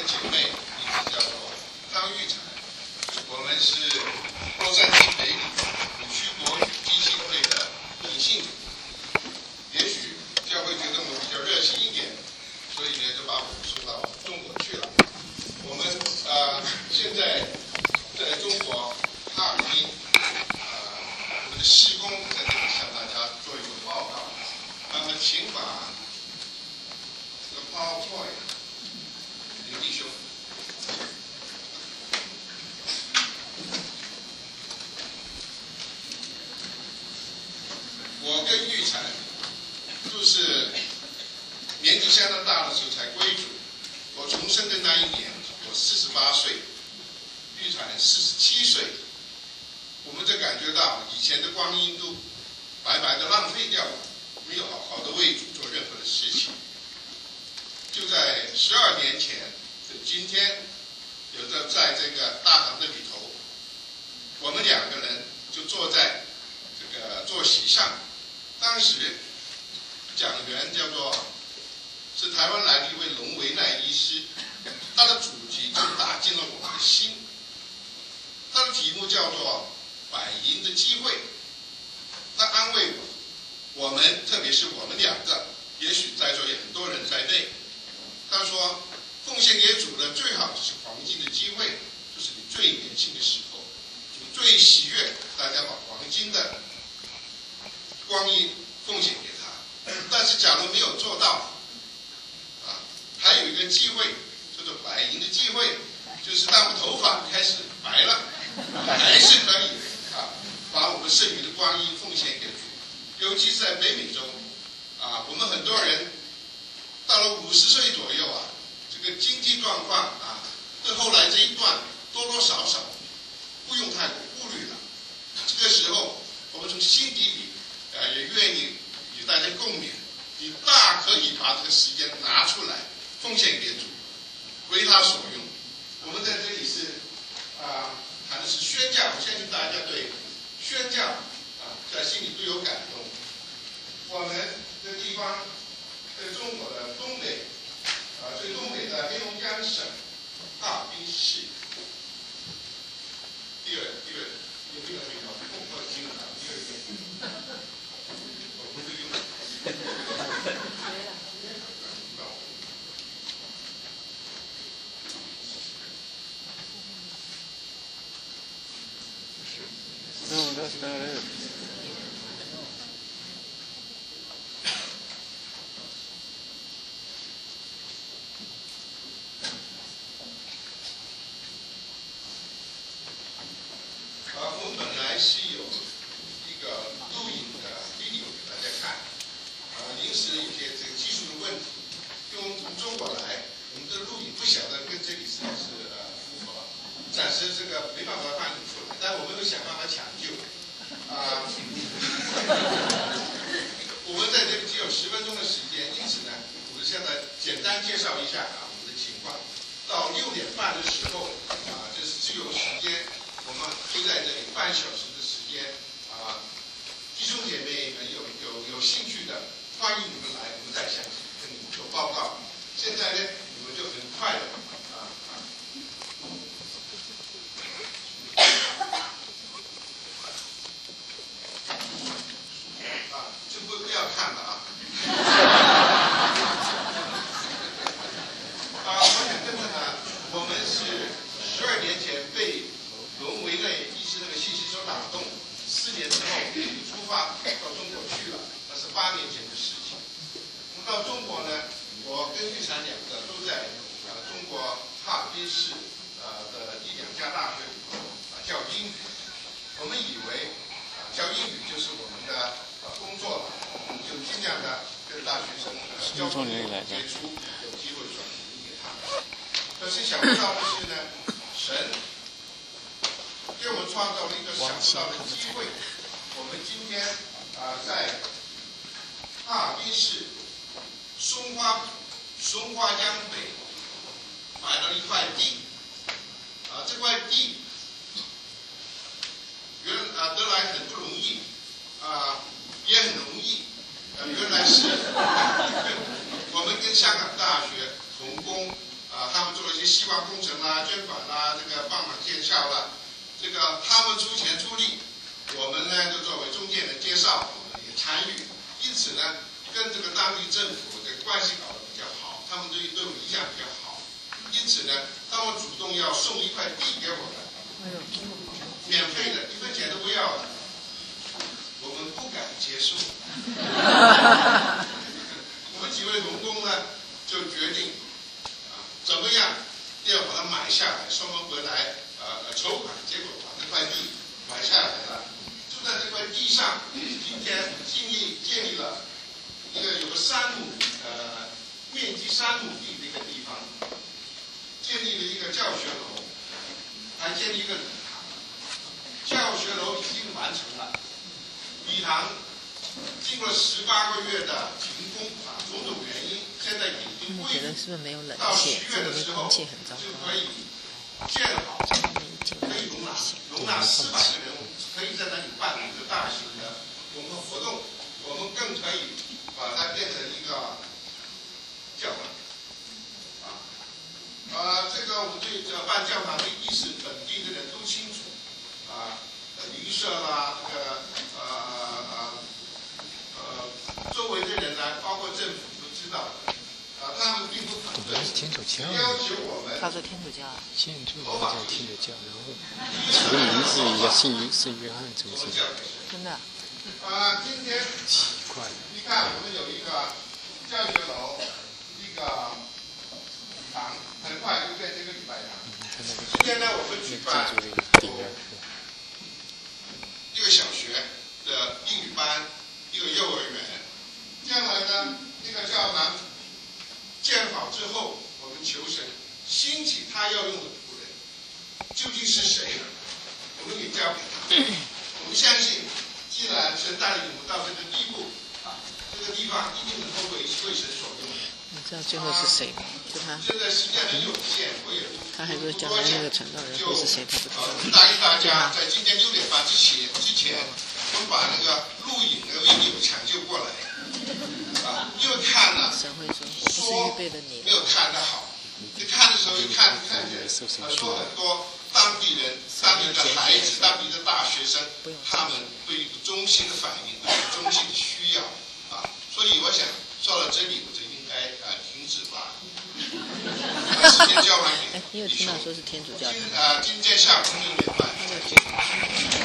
姐妹，名字叫做张玉婵，我们是洛杉矶北理五区国语基金会的银杏。也许教会觉得我们比较热心一点，所以呢就把我们送到中国去了。我们现在在中国哈尔滨，我们的施工在这里向大家做一个报告。请把这个 PowerPoint， 刘弟兄。我跟玉婵都是年纪相当大的时候才归主。我重生的那一年，我48岁，玉婵47岁。我们就感觉到以前的光阴都白白的浪费掉了，没有好好的为主做任何的事情。就在12年前的今天，在这个大堂的里头，我们2个人就坐在这个坐席上。当时讲员是台湾来的一位龙维奈医师，他的主题就打进了我们的心。他的题目叫做“百赢的机会”。他安慰我们，特别是我们2个，也许在座也很多人在内。他说，奉献给主的最好就是黄金的机会，就是你最年轻的时候，主最喜悦大家把黄金的光阴奉献给他。但是假如没有做到，还有一个机会叫做白银的机会，就是当我们头发开始白了，还是可以把我们剩余的光阴奉献给主。尤其是在北美洲，我们很多人到了50岁左右这个经济状况对后来这一段多多少少不用太过顾虑了。这个时候，我们从心底里也愿意与大家共勉，你大可以把这个时间拿出来奉献给主，为他所用。我们在这里是谈的是宣教，我相信大家对宣教在心里都有感动。我们这地方在中国的东北，最东北的黑龙江省哈尔滨市。第二有没有那个我记得第2遍，我不会用。 No, that's not it. 我们本来是有一个录影的 video 给大家看，临时有些这个技术的问题，因为我们从中国来，我们的录影不晓得跟这里是不是符合，暂时这个没办法翻译出来，但我们会想办法抢救。我们在这里只有10分钟的时间，因此呢，我们现在简单介绍一下我们的情况。到6点半的时候，这是自由时间，我们会在这里半小时的时间，弟兄姐妹们有兴趣的，欢迎你们来，我们再详细跟你们做报告。现在呢，你们就很快的这不要看了我想跟着呢，我们是12年前被龙维内医师那个信息所打动，4年之后出发到中国去了，那是8年前的事情。我们到中国呢，我跟玉婵2个都在中国哈尔滨市的1、2家大学里头教英语。我们以为教英语就是我们的工作了，我们就尽量的跟大学生交流接触，有机会转移给他们。可是想不到的是呢，神给我们创造了一个想不到的机会。我们今天在哈尔滨市松花江北买了一块地，这块地得来很不容易，也很容易，原来是我们跟香港大学同工，他们做了一些希望工程啦、捐款啦、这个帮忙建校啦，这个他们出钱出力，我们呢就作为中介人介绍，我们也参与，因此呢，跟这个当地政府的关系搞得比较好，他们对我们印象比较好，因此呢，他们主动要送一块地给我们，免费的，1分钱都不要的，我们不敢接受。我们几位农工呢，就决定怎么样要把它买下来，送回来筹款，结果把这块地买下来了。就在这块地上，今天建立了一个有个3亩面积3亩地的一个地方，建立了一个教学楼，还建立一个礼堂。教学楼已经完成了，礼堂经过18个月的停工种种原因，现在已经恢复。到10月的时候就可以建好，可以容纳400个人，可以在那里办一个大型的文化活动。我们更可以把它变成一个教堂。这个我们对这办教堂的意思，本地的人都清楚。邻舍啦，这个周围的人呢，包括政府都知道的。他们并不反对，要求我们。 他是天主教。 现在叫天主教，然后起个名字也是约翰中心。 真的。 今天奇怪。 你看，我们有一个教学楼，一个礼堂，很快就变成一个礼拜堂。今天呢，我们举办一个小学的英语班，一个幼儿园。将来呢，这个教堂建好之后，我们求神兴起他要用的仆人，究竟是谁？我们也交给他。我们相信，既然神带领我们到这个地步，这个地方一定能够为神所用。 你知道最后是谁吗？就他。 现在时间很有限，我也不他还说将来那个传道人会是谁，他不知道。 答应大家，在今天6点半之前，我们把那个录影的 video 抢救过来。因为看了， 神会说，我不是预备的你。 没有看得好，你看的时候就看见很多当地人、当地的孩子、当地的大学生，他们对一个中心的反应，对一个中心的需要所以我想说到这里，我就应该停止吧。时间交还给你有听到说是天主教？ 今天下午6点半。